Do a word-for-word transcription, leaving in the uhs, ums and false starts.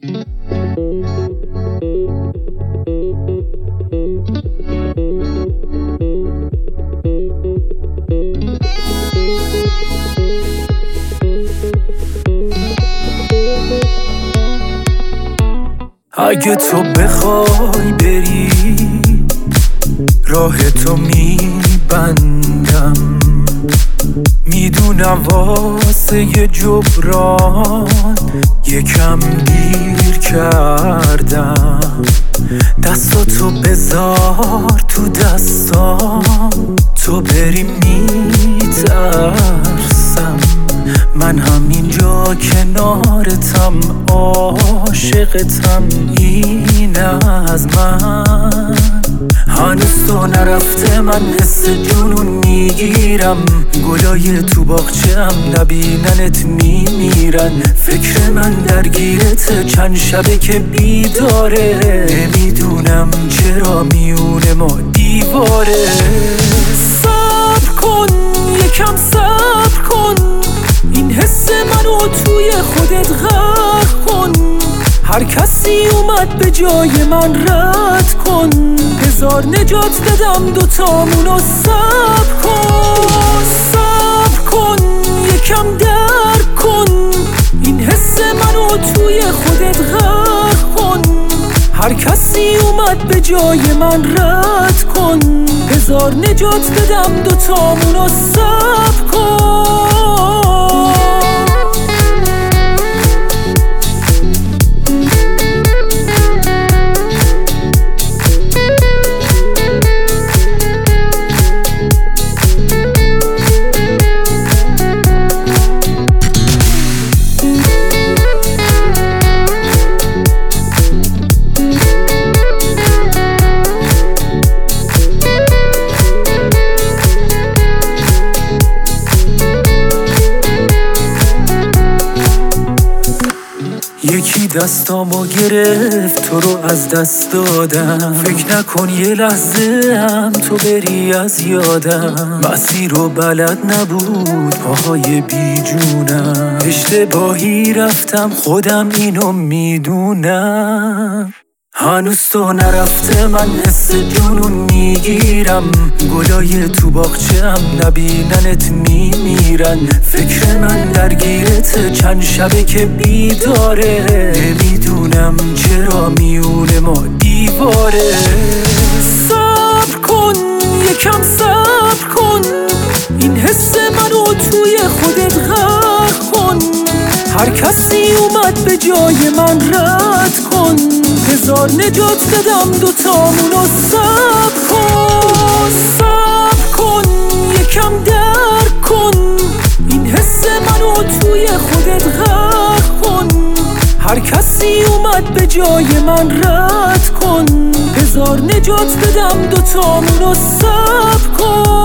اگه تو بخوای بری راه تو میبندم، میدونم واسه یه جبران یکم دیر کردم. دستاتو بذار تو دستام، تو بری میترسم. من همینجا کنارتم، عاشقتم، این از من. هنوز تو نرفته، من حس جنون میگیرم. گلای تو باغچه‌ام نبیننت میمیرن. فکر من درگیرته، چند شبه که بیداره. نمیدونم چرا میونه ما دیواره. صبر کن، یکم صبر کن، این حس منو توی خودت غرق کن. هر کسی اومد به جای من رد کن. بذار نجات بدم دوتامونو. صبر کن، صبر کن، یکم درک کن، این حس منو توی خودت غرق کن. هر کسی اومد به جای من رد کن. بذار نجات بدم دوتامونو. صبر کن. یکی دستامو گرفت، تو رو از دست دادم. فکر نکن یه لحظه هم تو بری از یادم. مسیر رو بلد نبود، پاهای بیجونم. اشتباهی رفتم، خودم اینو میدونم. هنوز تو نرفته، من حس جنون میگیرم. گلای تو باغچه‌ام نبیننت میمیرن. فکر من درگیرته، چند شبه که بیداره. نمیدونم چرا میونه ما دیواره. صبر کن، یکم صبر کن، این حس منو توی خودت غرق کن. هر کسی اومد به جای من رد کن. بذار نجات بدم دوتامونو. صبر کن، صبر کن، یکم درک کن، این حس منو توی خودت غرق کن. هر کسی اومد به جای من رد کن. بذار نجات بدم دوتامونو. صبر کن.